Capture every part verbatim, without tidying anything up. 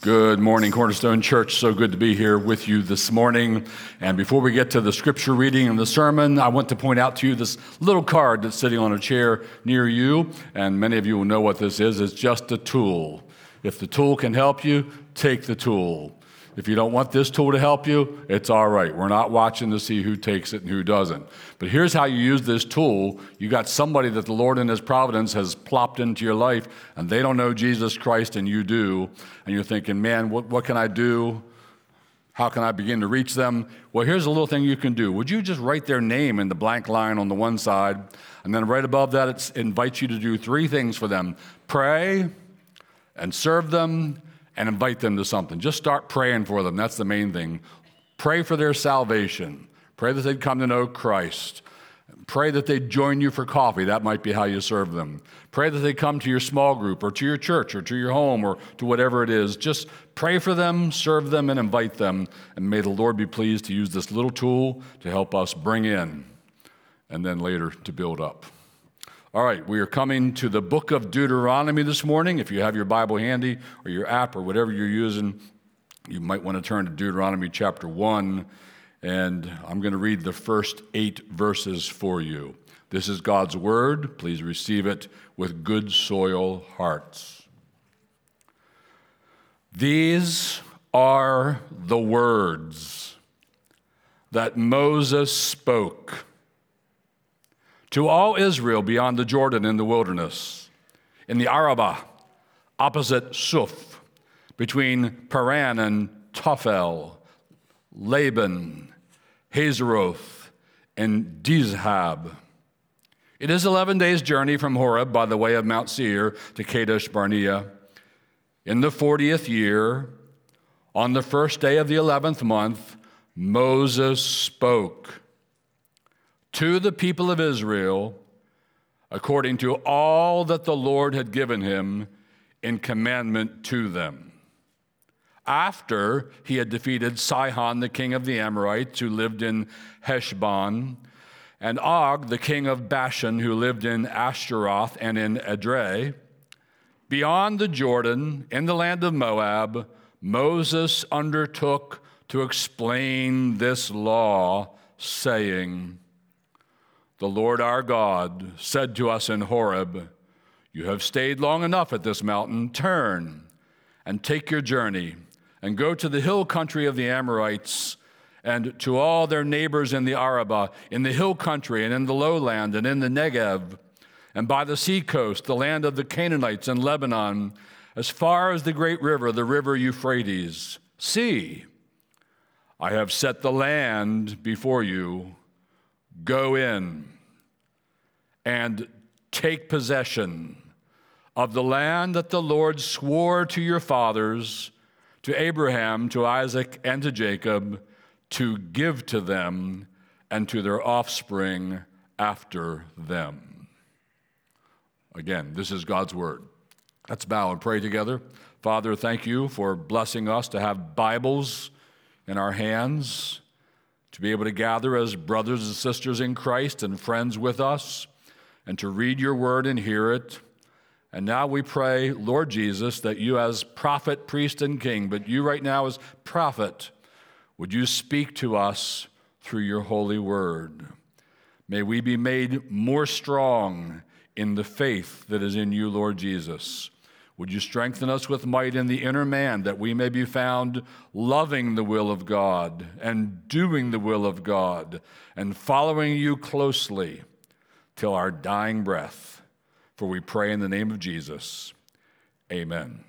Good morning, Cornerstone Church. So good to be here with you this morning. And before we get to the scripture reading and the sermon, I want to point out to you this little card that's sitting on a chair near you. And many of you will know what this is. It's just a tool. If the tool can help you, take the tool. If you don't want this tool to help you, it's all right. We're not watching to see who takes it and who doesn't. But here's how you use this tool. You got somebody that the Lord in His providence has plopped into your life, and they don't know Jesus Christ, and you do. And you're thinking, man, what, what can I do? How can I begin to reach them? Well, here's a little thing you can do. Would you just write their name in the blank line on the one side, and then right above that, it invites you to do three things for them. Pray and serve them and invite them to something. Just start praying for them. That's the main thing. Pray for their salvation. Pray that they'd come to know Christ. Pray that they'd join you for coffee. That might be how you serve them. Pray that they come to your small group or to your church or to your home or to whatever it is. Just pray for them, serve them, and invite them. And may the Lord be pleased to use this little tool to help us bring in and then later to build up. All right, we are coming to the book of Deuteronomy this morning. If you have your Bible handy or your app or whatever you're using, you might want to turn to Deuteronomy chapter one, and I'm going to read the first eight verses for you. This is God's word. Please receive it with good soil hearts. These are the words that Moses spoke to all Israel beyond the Jordan in the wilderness, in the Arabah, opposite Suf, between Paran and Tophel, Laban, Hazeroth, and Dizhab. It is eleven days' journey from Horeb by the way of Mount Seir to Kadesh Barnea. In the fortieth year, on the first day of the eleventh month, Moses spoke to the people of Israel according to all that the Lord had given him in commandment to them. After he had defeated Sihon, the king of the Amorites, who lived in Heshbon, and Og, the king of Bashan, who lived in Ashtaroth and in Edrei, beyond the Jordan, in the land of Moab, Moses undertook to explain this law, saying, "The Lord our God said to us in Horeb, 'You have stayed long enough at this mountain. Turn and take your journey and go to the hill country of the Amorites and to all their neighbors in the Arabah, in the hill country and in the lowland and in the Negev, and by the seacoast, the land of the Canaanites and Lebanon, as far as the great river, the river Euphrates. See, I have set the land before you. Go in and take possession of the land that the Lord swore to your fathers, to Abraham, to Isaac, and to Jacob, to give to them and to their offspring after them.'" Again, this is God's word. Let's bow and pray together. Father, thank you for blessing us to have Bibles in our hands, to be able to gather as brothers and sisters in Christ and friends with us, and to read your word and hear it. And now we pray, Lord Jesus, that you as prophet, priest, and king, but you right now as prophet, would you speak to us through your holy word. May we be made more strong in the faith that is in you, Lord Jesus. Would you strengthen us with might in the inner man, that we may be found loving the will of God and doing the will of God and following you closely till our dying breath. For we pray in the name of Jesus. Amen.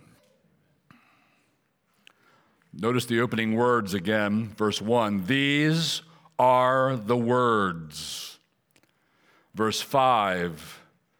Notice the opening words again, verse one. These are the words. Verse five.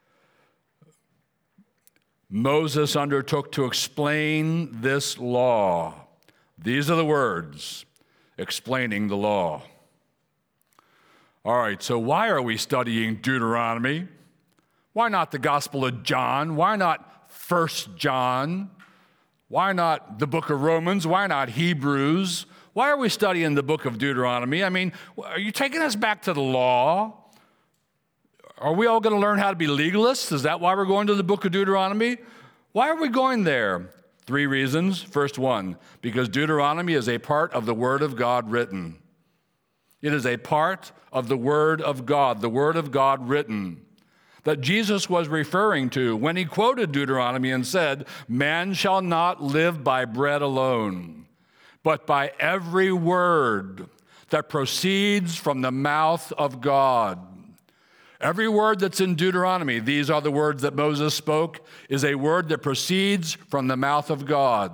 Moses undertook to explain this law. These are the words explaining the law. All right, so why are we studying Deuteronomy? Why not the Gospel of John? Why not First John? Why not the book of Romans? Why not Hebrews? Why are we studying the book of Deuteronomy? I mean, are you taking us back to the law? Are we all going to learn how to be legalists? Is that why we're going to the book of Deuteronomy? Why are we going there? Three reasons. First one, because Deuteronomy is a part of the Word of God written. It is a part of the Word of God, the Word of God written, that Jesus was referring to when he quoted Deuteronomy and said, "Man shall not live by bread alone, but by every word that proceeds from the mouth of God." Every word that's in Deuteronomy, these are the words that Moses spoke, is a word that proceeds from the mouth of God.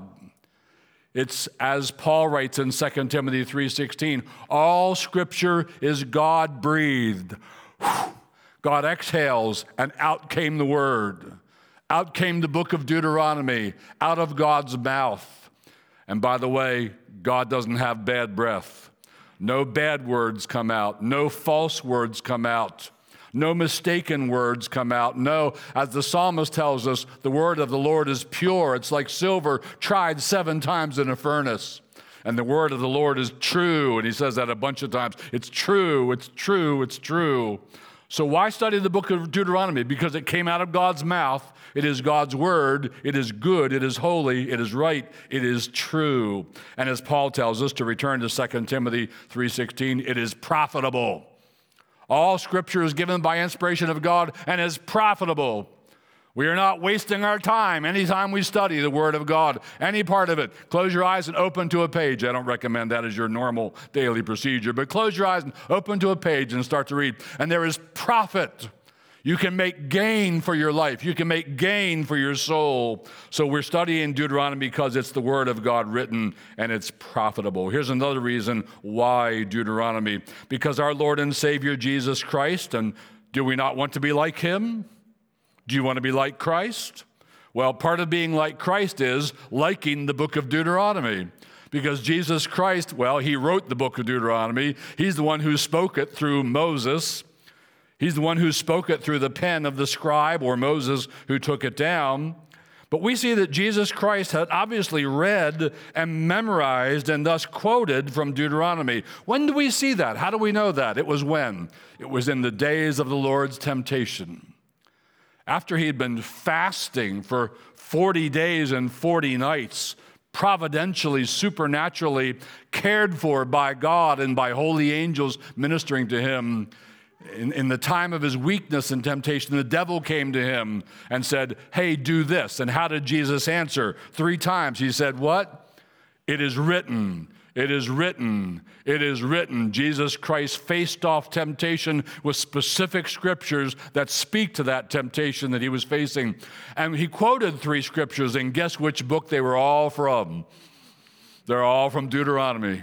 It's as Paul writes in Second Timothy three sixteen, all Scripture is God-breathed. God exhales, and out came the word. Out came the book of Deuteronomy, out of God's mouth. And by the way, God doesn't have bad breath. No bad words come out. No false words come out. No mistaken words come out. No, as the psalmist tells us, the word of the Lord is pure. It's like silver tried seven times in a furnace. And the word of the Lord is true. And he says that a bunch of times. It's true, it's true, it's true. So why study the book of Deuteronomy? Because it came out of God's mouth. It is God's word. It is good. It is holy. It is right. It is true. And as Paul tells us, to return to Second Timothy three sixteen, it is profitable. All Scripture is given by inspiration of God and is profitable. We are not wasting our time anytime we study the Word of God, any part of it. Close your eyes and open to a page. I don't recommend that as your normal daily procedure, but close your eyes and open to a page and start to read. And there is profit. You can make gain for your life. You can make gain for your soul. So we're studying Deuteronomy because it's the Word of God written and it's profitable. Here's another reason why Deuteronomy. Because our Lord and Savior Jesus Christ, and do we not want to be like Him? Do you want to be like Christ? Well, part of being like Christ is liking the book of Deuteronomy. Because Jesus Christ, well, He wrote the book of Deuteronomy. He's the one who spoke it through Moses. He's the one who spoke it through the pen of the scribe, or Moses who took it down. But we see that Jesus Christ had obviously read and memorized and thus quoted from Deuteronomy. When do we see that? How do we know that? It was when? It was in the days of the Lord's temptation. After he had been fasting for forty days and forty nights, providentially, supernaturally cared for by God and by holy angels ministering to him, in, in the time of his weakness and temptation, the devil came to him and said, "Hey, do this." And how did Jesus answer? Three times. He said, what? It is written. It is written, it is written. Jesus Christ faced off temptation with specific scriptures that speak to that temptation that he was facing. And he quoted three scriptures, and guess which book they were all from? They're all from Deuteronomy.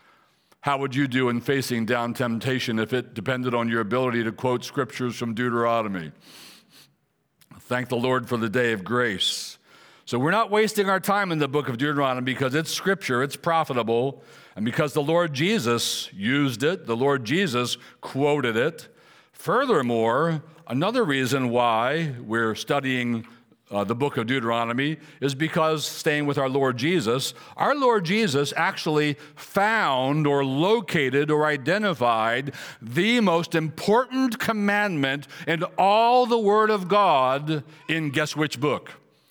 How would you do in facing down temptation if it depended on your ability to quote scriptures from Deuteronomy? Thank the Lord for the day of grace. So we're not wasting our time in the book of Deuteronomy because it's scripture, it's profitable, and because the Lord Jesus used it, the Lord Jesus quoted it. Furthermore, another reason why we're studying uh, the book of Deuteronomy is because, staying with our Lord Jesus, our Lord Jesus actually found or located or identified the most important commandment in all the Word of God in guess which book?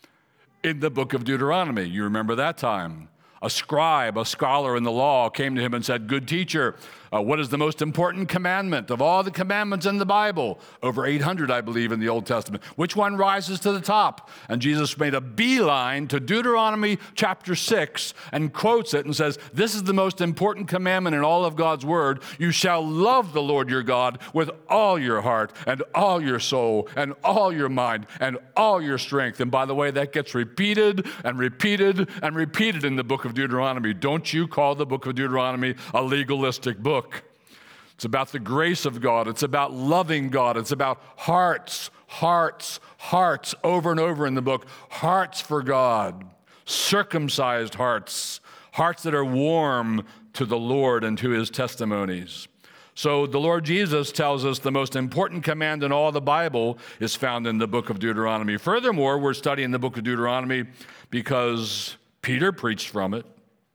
In the book of Deuteronomy. You remember that time. A scribe, a scholar in the law, came to him and said, "Good teacher, uh, what is the most important commandment of all the commandments in the Bible?" Over eight hundred, I believe, in the Old Testament. Which one rises to the top? And Jesus made a beeline to Deuteronomy chapter six and quotes it and says, this is the most important commandment in all of God's word. You shall love the Lord your God with all your heart and all your soul and all your mind and all your strength. And by the way, that gets repeated and repeated and repeated in the book of Deuteronomy. Don't you call the book of Deuteronomy a legalistic book. It's about the grace of God. It's about loving God. It's about hearts, hearts, hearts, over and over in the book. Hearts for God, circumcised hearts, hearts that are warm to the Lord and to his testimonies. So the Lord Jesus tells us the most important command in all the Bible is found in the book of Deuteronomy. Furthermore, we're studying the book of Deuteronomy because Peter preached from it.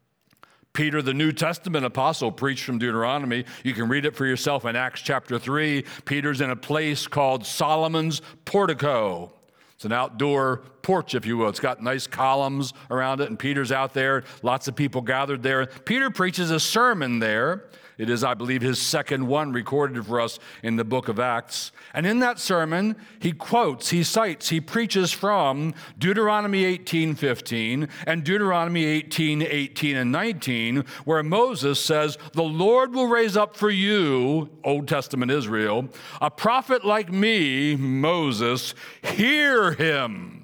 Peter, the New Testament apostle, preached from Deuteronomy. You can read it for yourself in Acts chapter three. Peter's in a place called Solomon's Portico. It's an outdoor porch, if you will. It's got nice columns around it, and Peter's out there. Lots of people gathered there. Peter preaches a sermon there. It is, I believe, his second one recorded for us in the book of Acts. And in that sermon, he quotes, he cites, he preaches from Deuteronomy eighteen fifteen and Deuteronomy eighteen eighteen and nineteen, where Moses says, "The Lord will raise up for you," Old Testament Israel, "a prophet like me, Moses, hear him."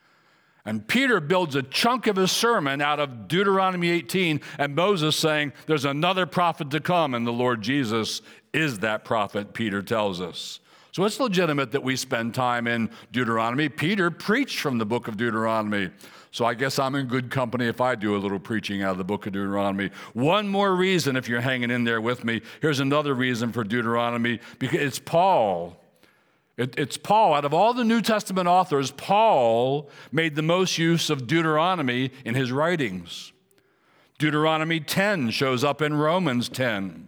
And Peter builds a chunk of his sermon out of Deuteronomy eighteen and Moses saying, there's another prophet to come, and the Lord Jesus is that prophet, Peter tells us. So it's legitimate that we spend time in Deuteronomy. Peter preached from the book of Deuteronomy. So I guess I'm in good company if I do a little preaching out of the book of Deuteronomy. One more reason, if you're hanging in there with me, here's another reason for Deuteronomy, because it's Paul. It, it's Paul. Out of all the New Testament authors, Paul made the most use of Deuteronomy in his writings. Deuteronomy ten shows up in Romans ten.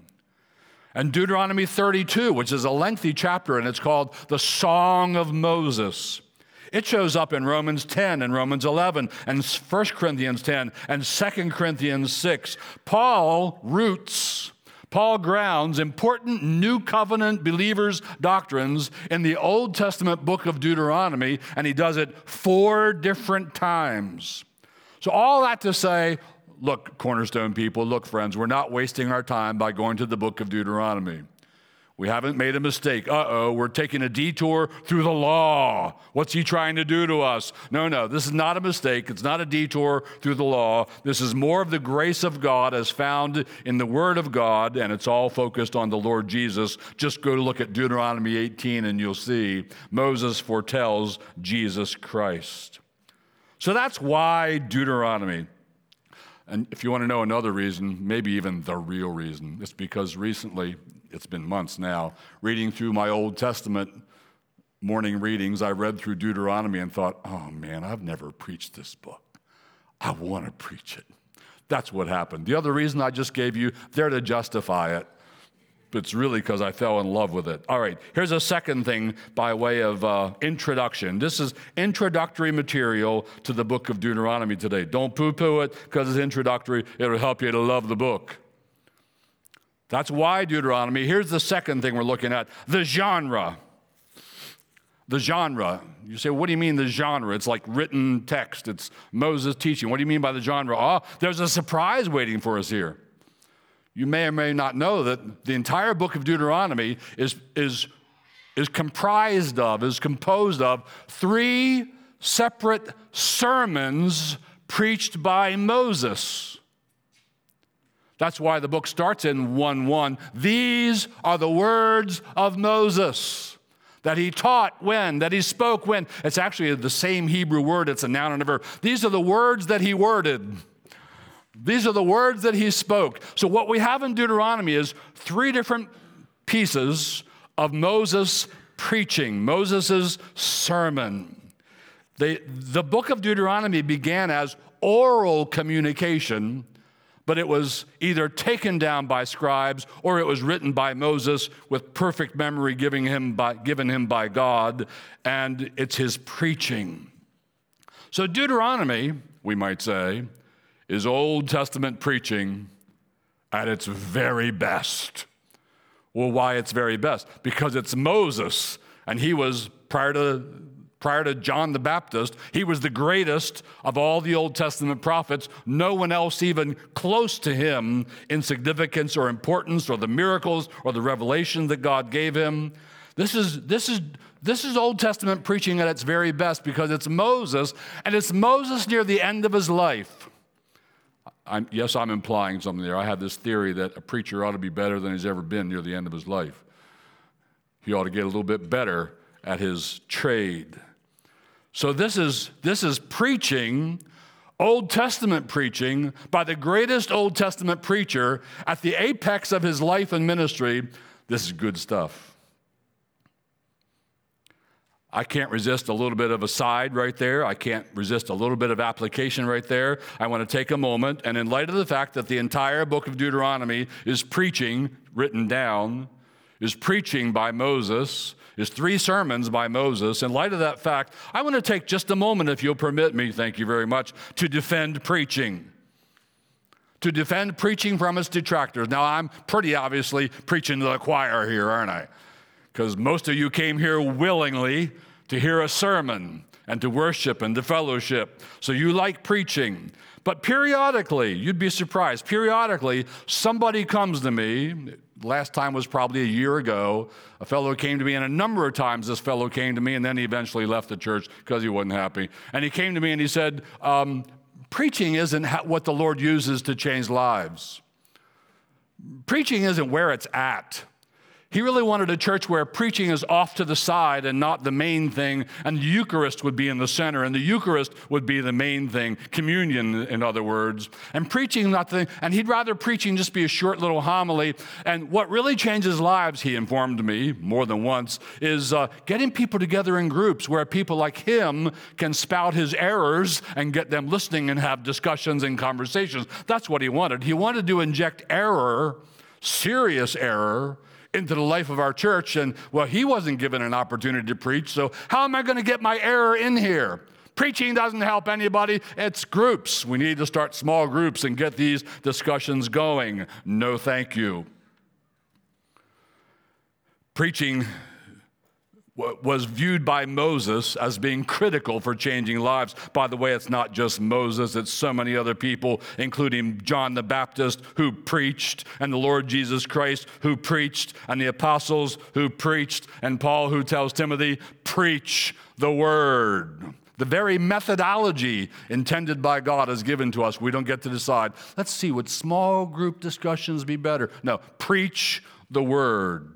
And Deuteronomy thirty-two, which is a lengthy chapter, and it's called the Song of Moses. It shows up in Romans ten and Romans eleven and First Corinthians ten and Second Corinthians six. Paul roots Paul grounds important new covenant believers' doctrines in the Old Testament book of Deuteronomy, and he does it four different times. So all that to say, look, Cornerstone people, look, friends, we're not wasting our time by going to the book of Deuteronomy. We haven't made a mistake. Uh-oh, we're taking a detour through the law. What's he trying to do to us? No, no, this is not a mistake. It's not a detour through the law. This is more of the grace of God as found in the Word of God, and it's all focused on the Lord Jesus. Just go to look at Deuteronomy eighteen, and you'll see Moses foretells Jesus Christ. So that's why Deuteronomy. And if you want to know another reason, maybe even the real reason, it's because recently, it's been months now, reading through my Old Testament morning readings, I read through Deuteronomy and thought, oh man, I've never preached this book. I want to preach it. That's what happened. The other reason I just gave you, there to justify it, but it's really because I fell in love with it. All right, here's a second thing by way of uh, introduction. This is introductory material to the book of Deuteronomy today. Don't poo-poo it because it's introductory. It'll help you to love the book. That's why Deuteronomy. Here's the second thing we're looking at, the genre. The genre. You say, what do you mean the genre? It's like written text. It's Moses teaching. What do you mean by the genre? Oh, there's a surprise waiting for us here. You may or may not know that the entire book of Deuteronomy is, is, is comprised of, is composed of three separate sermons preached by Moses. That's why the book starts in one one. These are the words of Moses that he taught when, that he spoke when. It's actually the same Hebrew word. It's a noun and a verb. These are the words that he worded. These are the words that he spoke. So what we have in Deuteronomy is three different pieces of Moses preaching, Moses' sermon. They, the book of Deuteronomy began as oral communication, but it was either taken down by scribes or it was written by Moses with perfect memory giving him by, given him by God, and it's his preaching. So Deuteronomy, we might say, is Old Testament preaching at its very best. Well, why its very best? Because it's Moses, and he was, prior to, prior to John the Baptist, he was the greatest of all the Old Testament prophets. No one else even close to him in significance or importance or the miracles or the revelation that God gave him. This is, this is, this is Old Testament preaching at its very best because it's Moses, and it's Moses near the end of his life. I'm, yes, I'm implying something there. I have this theory that a preacher ought to be better than he's ever been near the end of his life. He ought to get a little bit better at his trade. So this is, this is preaching, Old Testament preaching, by the greatest Old Testament preacher at the apex of his life and ministry. This is good stuff. I can't resist a little bit of a side right there. I can't resist a little bit of application right there. I want to take a moment, and in light of the fact that the entire book of Deuteronomy is preaching, written down, is preaching by Moses, is three sermons by Moses. In light of that fact, I want to take just a moment, if you'll permit me, thank you very much, to defend preaching. To defend preaching from its detractors. Now, I'm pretty obviously preaching to the choir here, aren't I? Because most of you came here willingly to hear a sermon and to worship and to fellowship. So you like preaching. But periodically, you'd be surprised, periodically, somebody comes to me. Last time was probably a year ago. A fellow came to me, and a number of times this fellow came to me, and then he eventually left the church because he wasn't happy. And he came to me and he said, um, preaching isn't what the Lord uses to change lives. Preaching isn't where it's at. He really wanted a church where preaching is off to the side and not the main thing, and the Eucharist would be in the center, and the Eucharist would be the main thing, communion, in other words. And preaching not the thing, and he'd rather preaching just be a short little homily. And what really changes lives, he informed me more than once, is uh, getting people together in groups where people like him can spout his errors and get them listening and have discussions and conversations. That's what he wanted. He wanted to inject error, serious error, into the life of our church, and well, he wasn't given an opportunity to preach, so how am I going to get my error in here? Preaching doesn't help anybody. It's groups. We need to start small groups and get these discussions going. No, thank you. Preaching was viewed by Moses as being critical for changing lives. By the way, it's not just Moses, it's so many other people, including John the Baptist, who preached, and the Lord Jesus Christ, who preached, and the apostles who preached, and Paul, who tells Timothy, preach the word. The very methodology intended by God is given to us. We don't get to decide, let's see, would small group discussions be better? No, preach the word.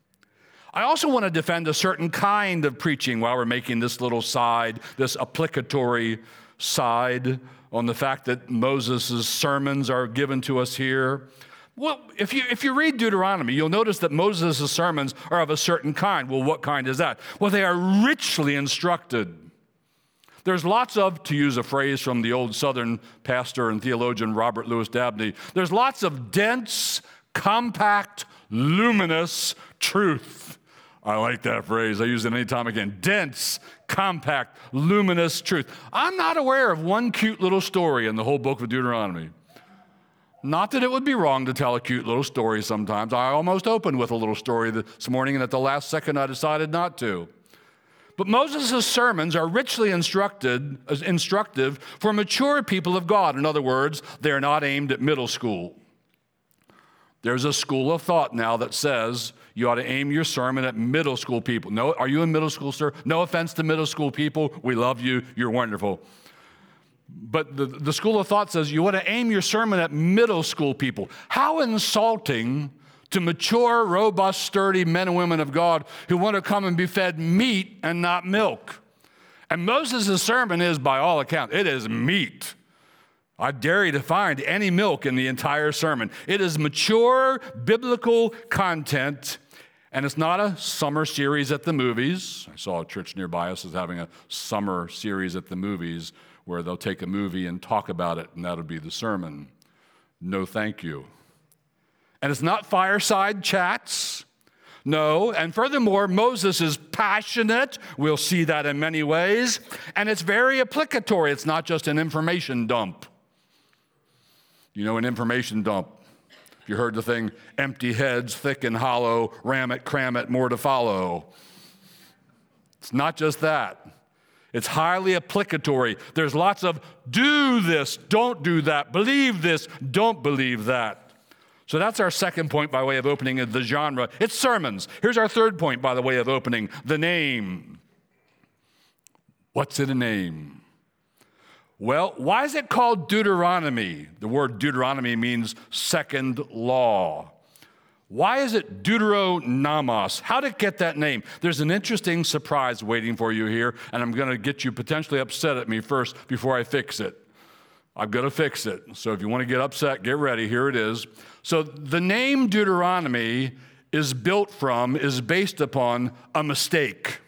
I also want to defend a certain kind of preaching while we're making this little side, this applicatory side on the fact that Moses' sermons are given to us here. Well, if you, if you read Deuteronomy, you'll notice that Moses' sermons are of a certain kind. Well, what kind is that? Well, they are richly instructed. There's lots of, to use a phrase from the old Southern pastor and theologian Robert Louis Dabney, there's lots of dense, compact, luminous truth. I like that phrase. I use it anytime again. Dense, compact, luminous truth. I'm not aware of one cute little story in the whole book of Deuteronomy. Not that it would be wrong to tell a cute little story sometimes. I almost opened with a little story this morning, and at the last second I decided not to. But Moses' sermons are richly instructed, instructive for mature people of God. In other words, they're not aimed at middle school. There's a school of thought now that says you ought to aim your sermon at middle school people. No, are you in middle school, sir? No offense to middle school people. We love you. You're wonderful. But the, the school of thought says you want to aim your sermon at middle school people. How insulting to mature, robust, sturdy men and women of God who want to come and be fed meat and not milk. And Moses' sermon is, by all accounts, it is meat. I dare you to find any milk in the entire sermon. It is mature biblical content, and it's not a summer series at the movies. I saw a church nearby us is having a summer series at the movies where they'll take a movie and talk about it, and that'll be the sermon. No, thank you. And it's not fireside chats. No, and furthermore, Moses is passionate. We'll see that in many ways. And it's very applicatory. It's not just an information dump. You know, an information dump. You heard the thing, empty heads, thick and hollow, ram it, cram it, more to follow. It's not just that. It's highly applicatory. There's lots of do this, don't do that, believe this, don't believe that. So that's our second point by way of opening of the genre. It's sermons. Here's our third point by the way of opening, the name. What's in a name? Well, why is it called Deuteronomy? The word Deuteronomy means second law. Why is it Deuteronomos? How did it get that name? There's an interesting surprise waiting for you here, and I'm going to get you potentially upset at me first before I fix it. I've got to fix it. So if you want to get upset, get ready. Here it is. So the name Deuteronomy is built from, is based upon a mistake.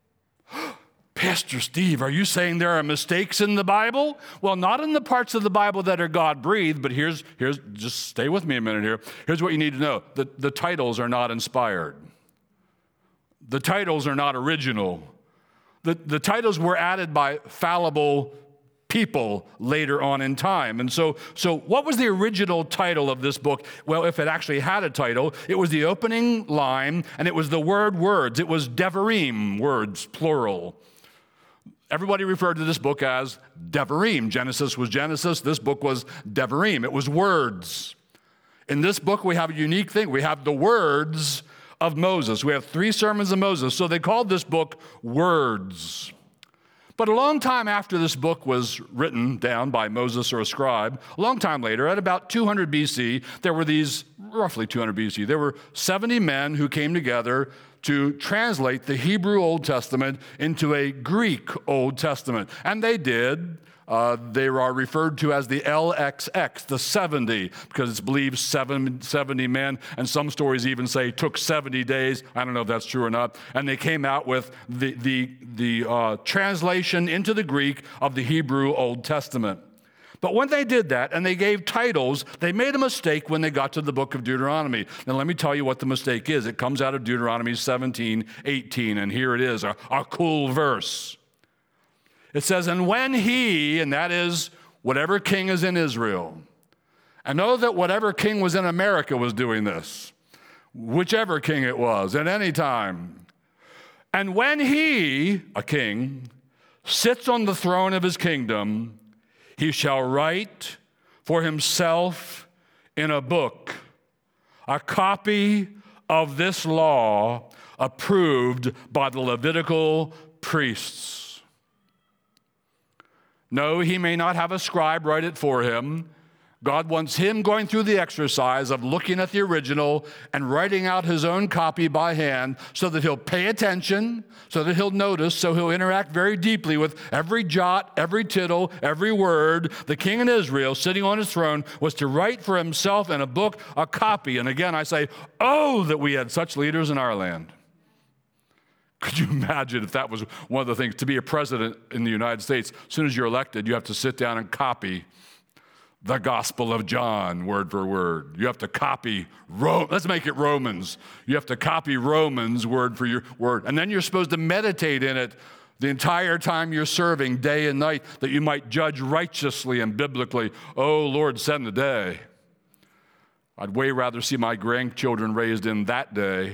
Pastor Steve, are you saying there are mistakes in the Bible? Well, not in the parts of the Bible that are God-breathed, but here's, here's just stay with me a minute here. Here's what you need to know. The, the titles are not inspired. The titles are not original. The, the titles were added by fallible people later on in time. And so, so what was the original title of this book? Well, if it actually had a title, it was the opening line, and it was the word words. It was Devarim, words, plural. Everybody referred to this book as Devarim. Genesis was Genesis. This book was Devarim. It was words. In this book, we have a unique thing. We have the words of Moses. We have three sermons of Moses. So they called this book Words. But a long time after this book was written down by Moses or a scribe, a long time later, at about two hundred B C, there were these, roughly two hundred B C, there were seventy men who came together to translate the Hebrew Old Testament into a Greek Old Testament. And they did. Uh, they are referred to as the L X X, the seventy, because it's believed seven, seventy men, and some stories even say it took seventy days. I don't know if that's true or not. And they came out with the, the, the uh, translation into the Greek of the Hebrew Old Testament. But when they did that and they gave titles, they made a mistake when they got to the book of Deuteronomy. Now, let me tell you what the mistake is. It comes out of Deuteronomy seventeen, eighteen, and here it is, a, a cool verse. It says, and when he, and that is whatever king is in Israel, and know that whatever king was in America was doing this, whichever king it was, at any time. And when he, a king, sits on the throne of his kingdom, he shall write for himself in a book a copy of this law approved by the Levitical priests. No, he may not have a scribe write it for him. God wants him going through the exercise of looking at the original and writing out his own copy by hand so that he'll pay attention, so that he'll notice, so he'll interact very deeply with every jot, every tittle, every word. The king in Israel, sitting on his throne, was to write for himself in a book a copy. And again, I say, oh, that we had such leaders in our land. Could you imagine if that was one of the things, to be a president in the United States, as soon as you're elected, you have to sit down and copy the Gospel of John, word for word. You have to copy, Ro- let's make it Romans. You have to copy Romans, word for your word. And then you're supposed to meditate in it the entire time you're serving, day and night, that you might judge righteously and biblically. Oh, Lord, send the day. I'd way rather see my grandchildren raised in that day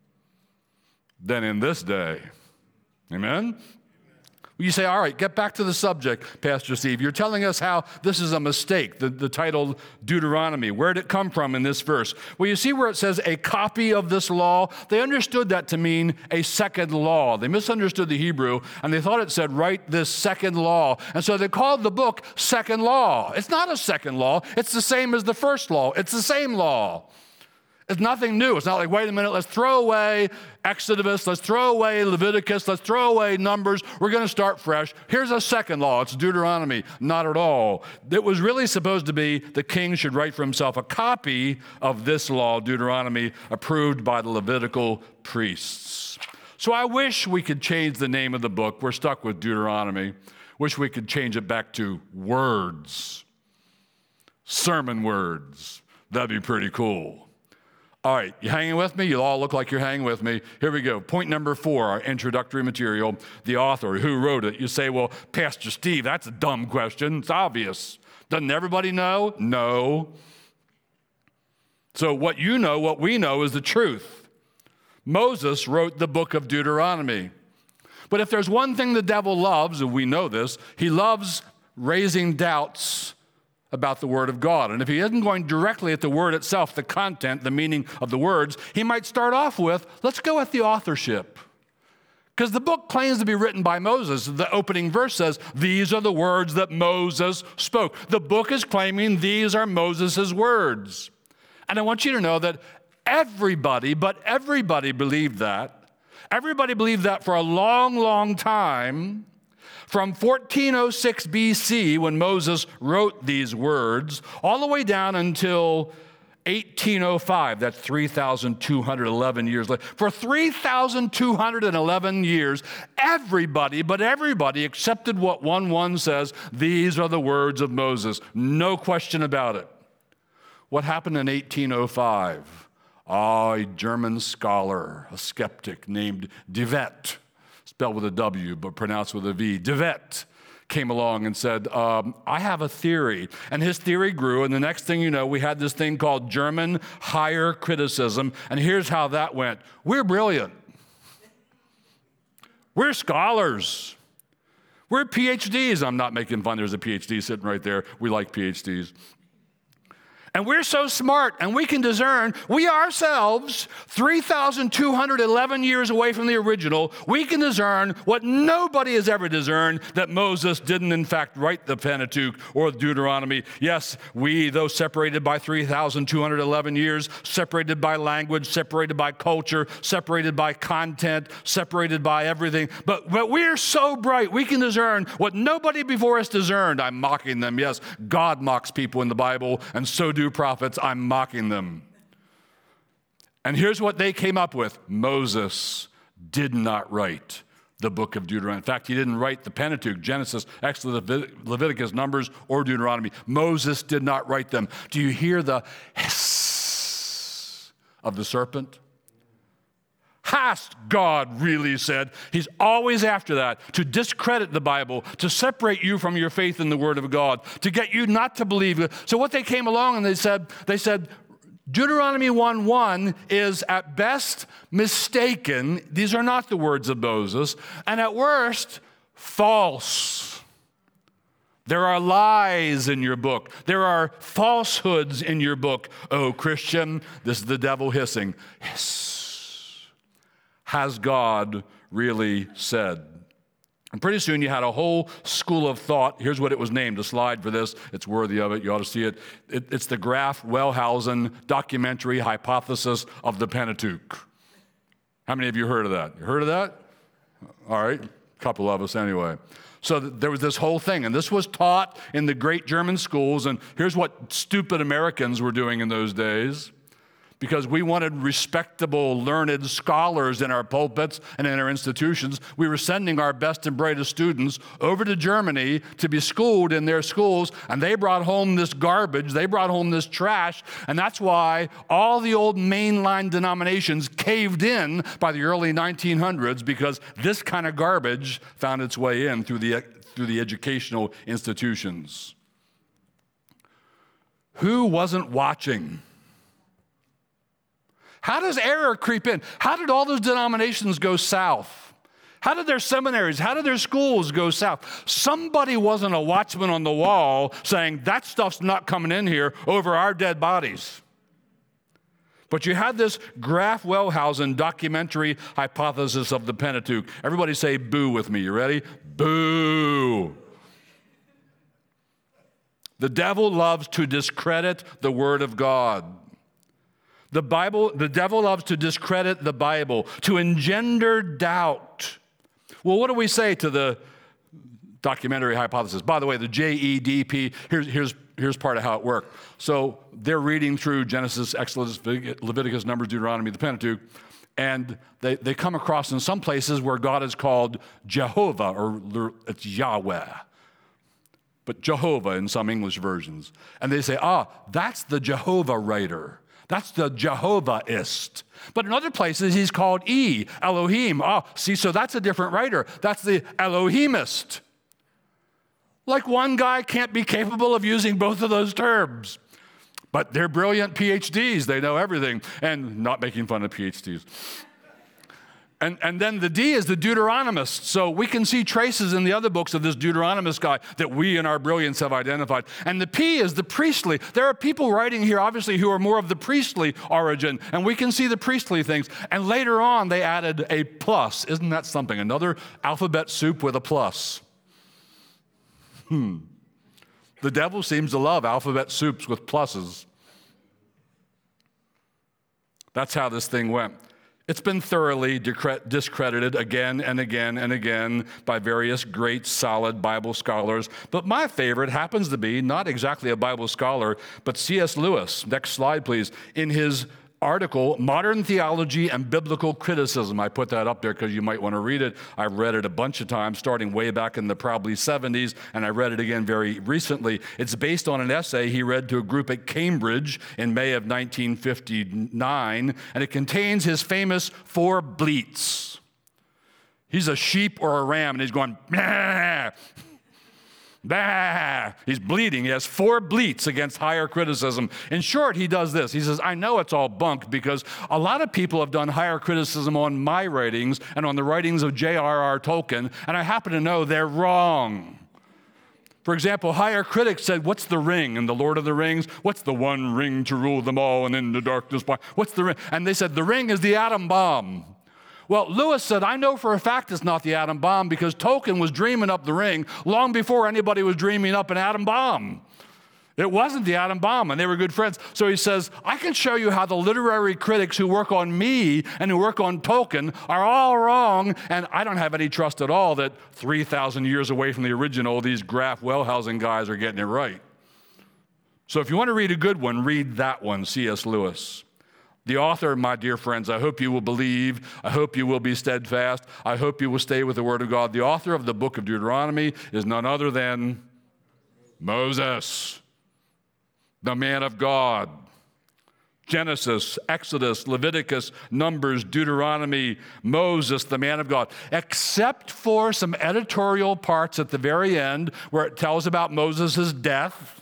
than in this day. Amen? You say, all right, get back to the subject, Pastor Steve. You're telling us how this is a mistake, the, the title Deuteronomy. Where did it come from in this verse? Well, you see where it says a copy of this law? They understood that to mean a second law. They misunderstood the Hebrew, and they thought it said, write this second law. And so they called the book Second Law. It's not a second law. It's the same as the first law. It's the same law. It's nothing new. It's not like, wait a minute, let's throw away Exodus, let's throw away Leviticus, let's throw away Numbers. We're going to start fresh. Here's a second law. It's Deuteronomy. Not at all. It was really supposed to be the king should write for himself a copy of this law, Deuteronomy, approved by the Levitical priests. So I wish we could change the name of the book. We're stuck with Deuteronomy. Wish we could change it back to Words. Sermon Words. That'd be pretty cool. All right, you hanging with me? You all look like you're hanging with me. Here we go. Point number four, our introductory material, the author, who wrote it. You say, well, Pastor Steve, that's a dumb question. It's obvious. Doesn't everybody know? No. So what you know, what we know is the truth. Moses wrote the book of Deuteronomy. But if there's one thing the devil loves, and we know this, he loves raising doubts about the Word of God. And if he isn't going directly at the Word itself, the content, the meaning of the words, he might start off with, let's go at the authorship. Because the book claims to be written by Moses. The opening verse says, these are the words that Moses spoke. The book is claiming these are Moses' words. And I want you to know that everybody, but everybody believed that. Everybody believed that for a long, long time. From fourteen oh six B C, when Moses wrote these words, all the way down until eighteen oh five, that's three thousand two hundred eleven years later. For three thousand two hundred eleven years, everybody, but everybody accepted what one one says, these are the words of Moses. No question about it. What happened in eighteen oh five? Ah, a German scholar, a skeptic named De Wet, spelled with a W but pronounced with a V, De Wet, came along and said, um, I have a theory. And his theory grew, and the next thing you know, we had this thing called German higher criticism, and here's how that went. We're brilliant. We're scholars. We're P H Ds. I'm not making fun. There's a P H D sitting right there. We like P H Ds. And we're so smart, and we can discern, we ourselves, three thousand two hundred eleven years away from the original, we can discern what nobody has ever discerned, that Moses didn't in fact write the Pentateuch or Deuteronomy. Yes, we, though separated by three thousand two hundred eleven years, separated by language, separated by culture, separated by content, separated by everything, but, but we're so bright, we can discern what nobody before us discerned. I'm mocking them. Yes, God mocks people in the Bible, and so do prophets. I'm mocking them. And here's what they came up with. Moses did not write the book of Deuteronomy. In fact, he didn't write the Pentateuch, Genesis, Exodus, Leviticus, Numbers, or Deuteronomy. Moses did not write them. Do you hear the hiss of the serpent? Hast God really said? He's always after that, to discredit the Bible, to separate you from your faith in the Word of God, to get you not to believe it. So what they came along and they said, they said, Deuteronomy one one is at best mistaken. These are not the words of Moses. And at worst, false. There are lies in your book. There are falsehoods in your book. Oh, Christian, this is the devil hissing. Hiss. Has God really said? And pretty soon you had a whole school of thought. Here's what it was named, a slide for this. It's worthy of it. You ought to see it. it it's the Graf Wellhausen documentary hypothesis of the Pentateuch. How many of you heard of that? You heard of that? All right, a couple of us anyway. So th- there was this whole thing, and this was taught in the great German schools, and here's what stupid Americans were doing in those days. Because we wanted respectable, learned scholars in our pulpits and in our institutions, we were sending our best and brightest students over to Germany to be schooled in their schools, and they brought home this garbage, they brought home this trash, and that's why all the old mainline denominations caved in by the early nineteen hundreds, because this kind of garbage found its way in through the, through the educational institutions. Who wasn't watching? How does error creep in? How did all those denominations go south? How did their seminaries, how did their schools go south? Somebody wasn't a watchman on the wall saying, that stuff's not coming in here over our dead bodies. But you had this Graf Wellhausen documentary hypothesis of the Pentateuch. Everybody say boo with me. You ready? Boo. The devil loves to discredit the Word of God. The Bible, the devil loves to discredit the Bible, to engender doubt. Well, what do we say to the documentary hypothesis? By the way, the J E D P, here's, here's, here's part of how it worked. So they're reading through Genesis, Exodus, Leviticus, Numbers, Deuteronomy, the Pentateuch, and they, they come across in some places where God is called Jehovah, or it's Yahweh, but Jehovah in some English versions. And they say, ah, that's the Jehovah writer. That's the Jehovahist. But in other places, he's called E, Elohim. Oh, see, so that's a different writer. That's the Elohimist. Like one guy can't be capable of using both of those terms. But they're brilliant P H Ds. They know everything. And not making fun of P H Ds. And, and then the D is the Deuteronomist. So we can see traces in the other books of this Deuteronomist guy that we in our brilliance have identified. And the P is the priestly. There are people writing here, obviously, who are more of the priestly origin. And we can see the priestly things. And later on, they added a plus. Isn't that something? Another alphabet soup with a plus. Hmm. The devil seems to love alphabet soups with pluses. That's how this thing went. It's been thoroughly discredited again and again and again by various great, solid Bible scholars. But my favorite happens to be not exactly a Bible scholar, but C S Lewis. Next slide, please. In his article, Modern Theology and Biblical Criticism. I put that up there because you might want to read it. I've read it a bunch of times, starting way back in the probably seventies, and I read it again very recently. It's based on an essay he read to a group at Cambridge in May of nineteen fifty-nine, and it contains his famous four bleats. He's a sheep or a ram, and he's going, bah, bah. He's bleating. He has four bleats against higher criticism. In short, he does this. He says, I know it's all bunk because a lot of people have done higher criticism on my writings and on the writings of J R R Tolkien, and I happen to know they're wrong. For example, higher critics said, what's the ring in The Lord of the Rings? What's the one ring to rule them all and in the darkness? What's the ring? And they said, the ring is the atom bomb. Well, Lewis said, I know for a fact it's not the atom bomb because Tolkien was dreaming up the ring long before anybody was dreaming up an atom bomb. It wasn't the atom bomb, and they were good friends. So he says, I can show you how the literary critics who work on me and who work on Tolkien are all wrong, and I don't have any trust at all that three thousand years away from the original, these Graf Wellhausen guys are getting it right. So if you want to read a good one, read that one, C S Lewis. The author, my dear friends, I hope you will believe. I hope you will be steadfast. I hope you will stay with the Word of God. The author of the book of Deuteronomy is none other than Moses, the man of God. Genesis, Exodus, Leviticus, Numbers, Deuteronomy, Moses, the man of God. Except for some editorial parts at the very end where it tells about Moses' death.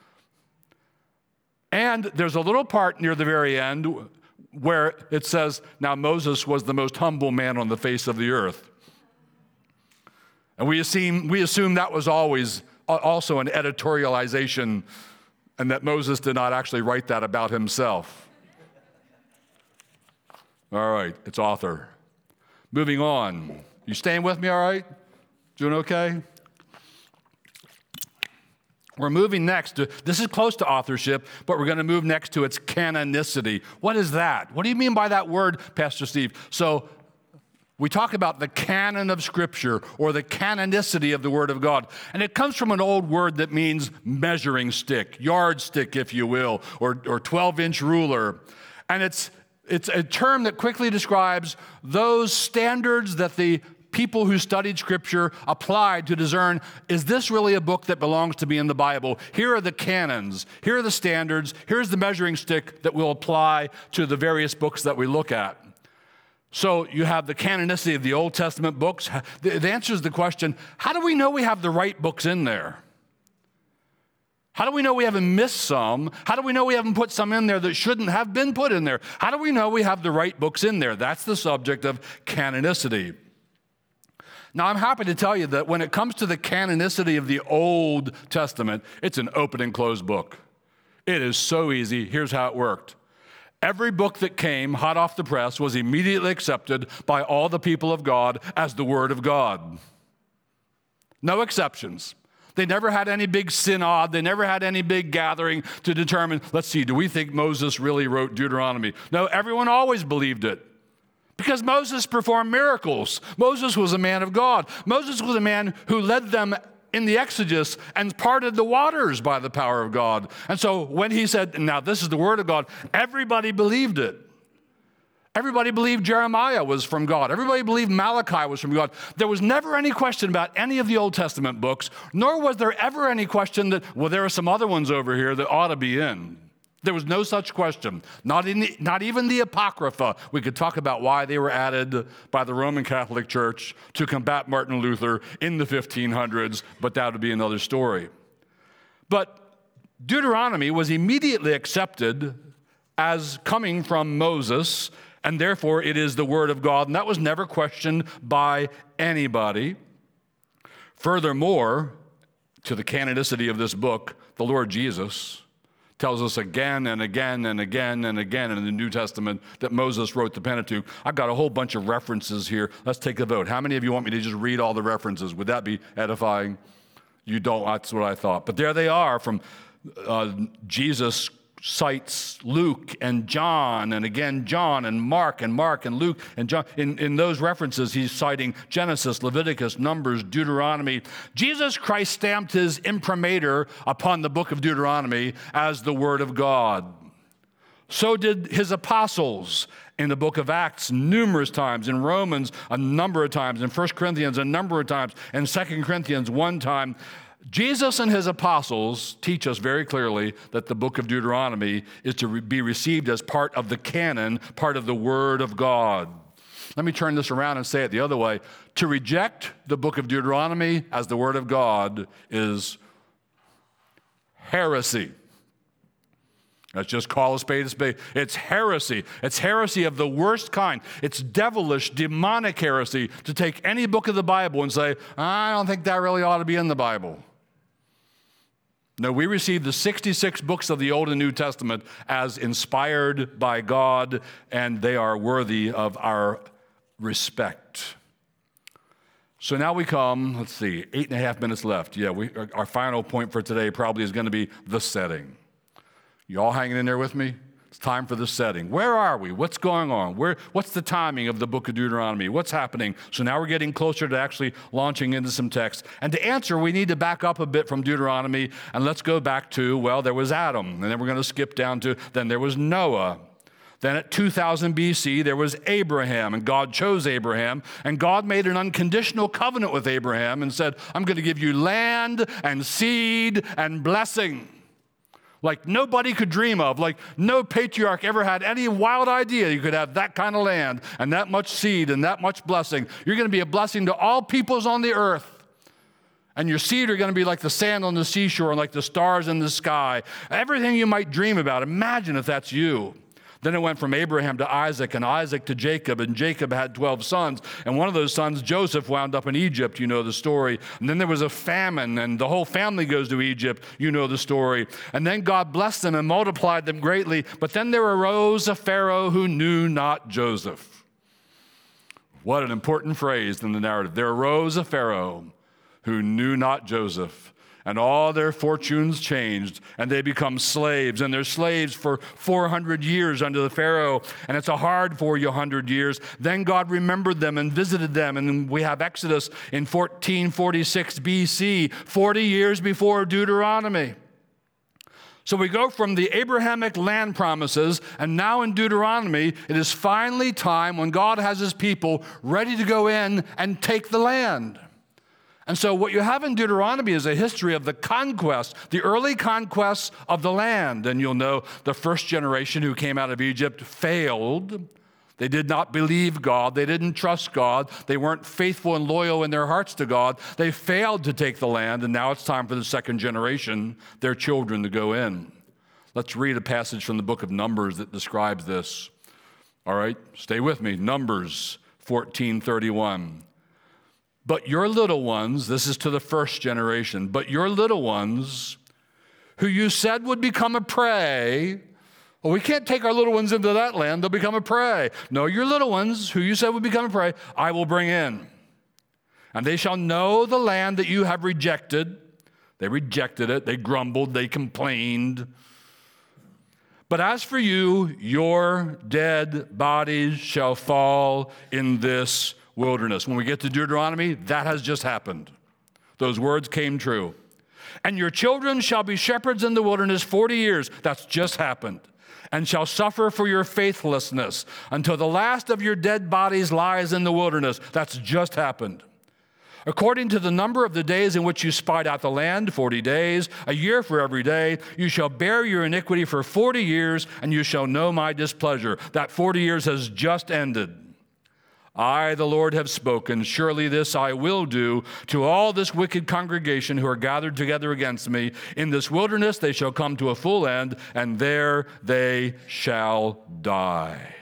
And there's a little part near the very end where it says, now Moses was the most humble man on the face of the earth. And we assume, we assume that was always also an editorialization and that Moses did not actually write that about himself. All right, it's author. Moving on. You staying with me all right? Doing okay? We're moving next to, this is close to authorship, but we're going to move next to its canonicity. What is that? What do you mean by that word, Pastor Steve? So we talk about the canon of Scripture or the canonicity of the Word of God. And it comes from an old word that means measuring stick, yardstick, if you will, or, or twelve-inch ruler. And it's, it's a term that quickly describes those standards that the people who studied Scripture applied to discern, is this really a book that belongs to be in the Bible? Here are the canons. Here are the standards. Here's the measuring stick that we'll apply to the various books that we look at. So you have the canonicity of the Old Testament books. It answers the question, how do we know we have the right books in there? How do we know we haven't missed some? How do we know we haven't put some in there that shouldn't have been put in there? How do we know we have the right books in there? That's the subject of canonicity. Now, I'm happy to tell you that when it comes to the canonicity of the Old Testament, it's an open and closed book. It is so easy. Here's how it worked. Every book that came hot off the press was immediately accepted by all the people of God as the Word of God. No exceptions. They never had any big synod. They never had any big gathering to determine, let's see, do we think Moses really wrote Deuteronomy? No, everyone always believed it. Because Moses performed miracles. Moses was a man of God. Moses was a man who led them in the Exodus and parted the waters by the power of God. And so when he said, now this is the Word of God, everybody believed it. Everybody believed Jeremiah was from God. Everybody believed Malachi was from God. There was never any question about any of the Old Testament books, nor was there ever any question that, well, there are some other ones over here that ought to be in. There was no such question, not, in the, not even the Apocrypha. We could talk about why they were added by the Roman Catholic Church to combat Martin Luther in the fifteen hundreds, but that would be another story. But Deuteronomy was immediately accepted as coming from Moses, and therefore it is the Word of God, and that was never questioned by anybody. Furthermore, to the canonicity of this book, the Lord Jesus tells us again and again and again and again in the New Testament that Moses wrote the Pentateuch. I've got a whole bunch of references here. Let's take a vote. How many of you want me to just read all the references? Would that be edifying? You don't. That's what I thought. But there they are from uh, Jesus cites Luke and John, and again John and Mark and Mark and Luke and John. In, in those references, he's citing Genesis, Leviticus, Numbers, Deuteronomy. Jesus Christ stamped his imprimatur upon the book of Deuteronomy as the Word of God. So did his apostles in the book of Acts numerous times, in Romans a number of times, in First Corinthians a number of times, in Second Corinthians one time. Jesus and his apostles teach us very clearly that the book of Deuteronomy is to be received as part of the canon, part of the Word of God. Let me turn this around and say it the other way. To reject the book of Deuteronomy as the Word of God is heresy. Let's just call a spade a spade. It's heresy. It's heresy of the worst kind. It's devilish, demonic heresy to take any book of the Bible and say, I don't think that really ought to be in the Bible. No, we receive the sixty-six books of the Old and New Testament as inspired by God, and they are worthy of our respect. So now we come, let's see, eight and a half minutes left. Yeah, we, our final point for today probably is going to be the setting. You all hanging in there with me? It's time for the setting. Where are we? What's going on? Where? What's the timing of the book of Deuteronomy? What's happening? So now we're getting closer to actually launching into some text. And to answer, we need to back up a bit from Deuteronomy, and let's go back to, well, there was Adam, and then we're going to skip down to, then there was Noah. Then at two thousand B C, there was Abraham, and God chose Abraham, and God made an unconditional covenant with Abraham and said, I'm going to give you land and seed and blessing. Like nobody could dream of, like no patriarch ever had any wild idea you could have that kind of land and that much seed and that much blessing. You're going to be a blessing to all peoples on the earth. And your seed are going to be like the sand on the seashore and like the stars in the sky. Everything you might dream about, imagine if that's you. Then it went from Abraham to Isaac, and Isaac to Jacob, and Jacob had twelve sons. And one of those sons, Joseph, wound up in Egypt. You know the story. And then there was a famine, and the whole family goes to Egypt. You know the story. And then God blessed them and multiplied them greatly. But then there arose a Pharaoh who knew not Joseph. What an important phrase in the narrative. There arose a Pharaoh who knew not Joseph. And all their fortunes changed, and they become slaves, and they're slaves for four hundred years under the Pharaoh, and it's a hard four hundred years. Then God remembered them and visited them, and we have Exodus in fourteen forty-six B C, forty years before Deuteronomy. So we go from the Abrahamic land promises, and now in Deuteronomy, it is finally time when God has his people ready to go in and take the land. And so what you have in Deuteronomy is a history of the conquest, the early conquests of the land. And you'll know the first generation who came out of Egypt failed. They did not believe God. They didn't trust God. They weren't faithful and loyal in their hearts to God. They failed to take the land, and now it's time for the second generation, their children, to go in. Let's read a passage from the book of Numbers that describes this. All right, stay with me. Numbers fourteen thirty-one. But your little ones, this is to the first generation, but your little ones who you said would become a prey, well, we can't take our little ones into that land, they'll become a prey. No, your little ones who you said would become a prey, I will bring in. And they shall know the land that you have rejected. They rejected it, they grumbled, they complained. But as for you, your dead bodies shall fall in this wilderness. When we get to Deuteronomy, that has just happened. Those words came true. And your children shall be shepherds in the wilderness forty years. That's just happened. And shall suffer for your faithlessness until the last of your dead bodies lies in the wilderness. That's just happened. According to the number of the days in which you spied out the land, forty days, a year for every day, you shall bear your iniquity for forty years, and you shall know my displeasure. That forty years has just ended. I, the Lord, have spoken. Surely this I will do to all this wicked congregation who are gathered together against me. In this wilderness they shall come to a full end, and there they shall die.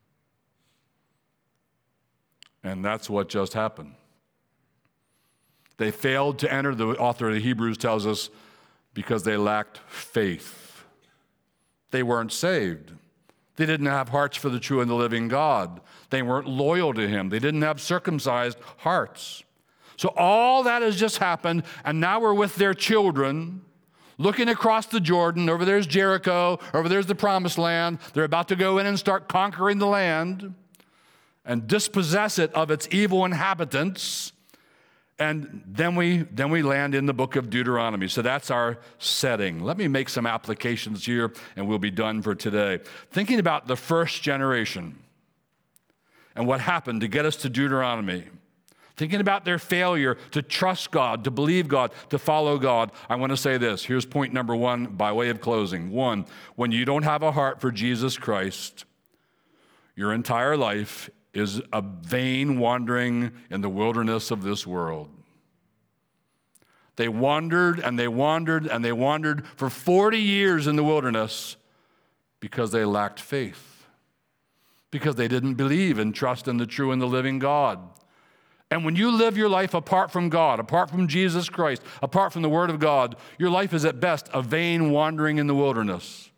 And that's what just happened. They failed to enter, the author of the Hebrews tells us, because they lacked faith. They weren't saved. They didn't have hearts for the true and the living God. They weren't loyal to him. They didn't have circumcised hearts. So all that has just happened, and now we're with their children, looking across the Jordan. Over there's Jericho. Over there's the Promised Land. They're about to go in and start conquering the land and dispossess it of its evil inhabitants. And then we then we land in the book of Deuteronomy. So that's our setting. Let me make some applications here, and we'll be done for today. Thinking about the first generation and what happened to get us to Deuteronomy. Thinking about their failure to trust God, to believe God, to follow God, I want to say this. Here's point number one by way of closing. One, when you don't have a heart for Jesus Christ, your entire life is a vain wandering in the wilderness of this world. They wandered and they wandered and they wandered for forty years in the wilderness because they lacked faith, because they didn't believe and trust in the true and the living God. And when you live your life apart from God, apart from Jesus Christ, apart from the Word of God, your life is at best a vain wandering in the wilderness.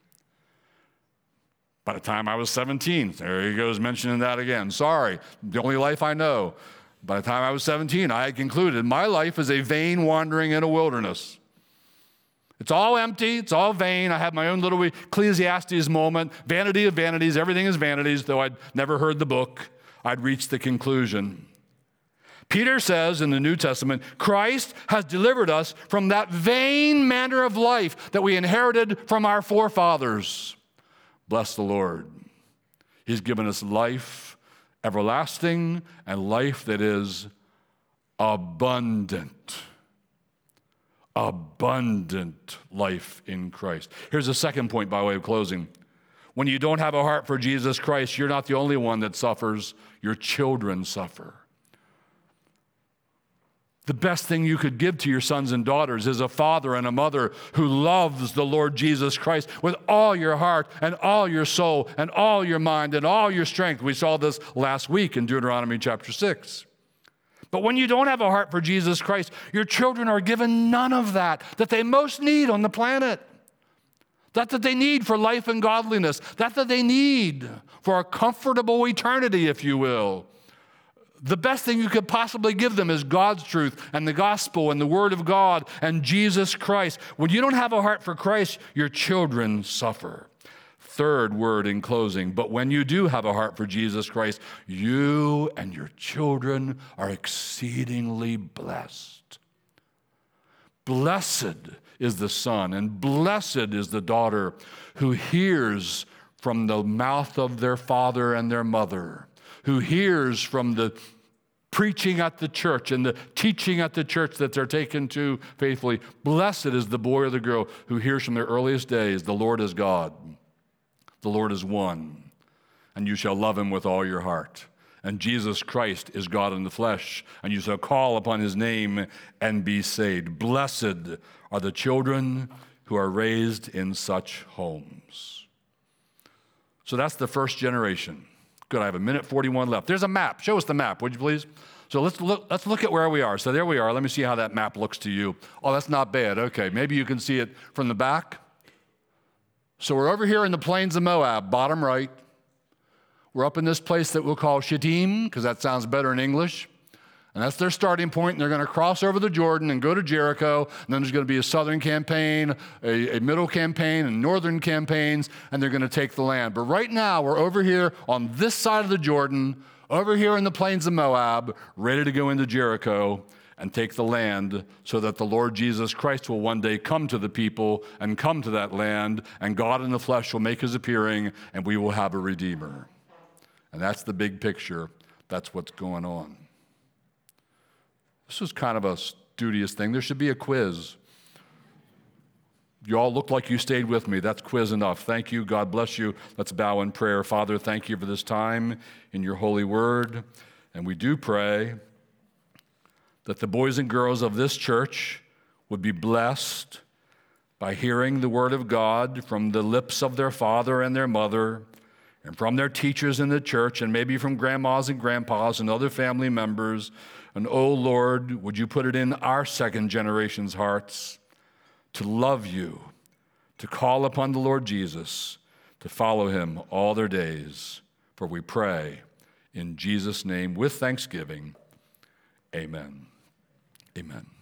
By the time I was seventeen, there he goes mentioning that again. Sorry, the only life I know. By the time I was seventeen, I had concluded my life is a vain wandering in a wilderness. It's all empty. It's all vain. I had my own little Ecclesiastes moment. Vanity of vanities. Everything is vanities. Though I'd never heard the book, I'd reached the conclusion. Peter says in the New Testament, Christ has delivered us from that vain manner of life that we inherited from our forefathers. Bless the Lord. He's given us life everlasting and life that is abundant. Abundant life in Christ. Here's a second point by way of closing. When you don't have a heart for Jesus Christ, you're not the only one that suffers. Your children suffer. The best thing you could give to your sons and daughters is a father and a mother who loves the Lord Jesus Christ with all your heart and all your soul and all your mind and all your strength. We saw this last week in Deuteronomy chapter six. But when you don't have a heart for Jesus Christ, your children are given none of that that they most need on the planet. That that they need for life and godliness. That that they need for a comfortable eternity, if you will. The best thing you could possibly give them is God's truth and the gospel and the word of God and Jesus Christ. When you don't have a heart for Christ, your children suffer. Third word in closing, but when you do have a heart for Jesus Christ, you and your children are exceedingly blessed. Blessed is the son and blessed is the daughter who hears from the mouth of their father and their mother, who hears from the preaching at the church and the teaching at the church that they're taken to faithfully. Blessed is the boy or the girl who hears from their earliest days, the Lord is God, the Lord is one, and you shall love him with all your heart. And Jesus Christ is God in the flesh, and you shall call upon his name and be saved. Blessed are the children who are raised in such homes. So that's the first generation. Good, I have a minute forty-one left. There's a map. Show us the map, would you please? So let's look, let's look at where we are. So there we are. Let me see how that map looks to you. Oh, that's not bad. Okay, maybe you can see it from the back. So we're over here in the plains of Moab, bottom right. We're up in this place that we'll call Shittim, because that sounds better in English. And that's their starting point, and they're going to cross over the Jordan and go to Jericho, and then there's going to be a southern campaign, a, a middle campaign, and northern campaigns, and they're going to take the land. But right now, we're over here on this side of the Jordan, over here in the plains of Moab, ready to go into Jericho and take the land so that the Lord Jesus Christ will one day come to the people and come to that land, and God in the flesh will make his appearing, and we will have a Redeemer. And that's the big picture. That's what's going on. This was kind of a studious thing. There should be a quiz. You all look like you stayed with me. That's quiz enough. Thank you. God bless you. Let's bow in prayer. Father, thank you for this time in your holy word. And we do pray that the boys and girls of this church would be blessed by hearing the word of God from the lips of their father and their mother, and from their teachers in the church, and maybe from grandmas and grandpas and other family members. And oh Lord, would you put it in our second generation's hearts to love you, to call upon the Lord Jesus, to follow him all their days. For we pray in Jesus' name with thanksgiving. Amen. Amen.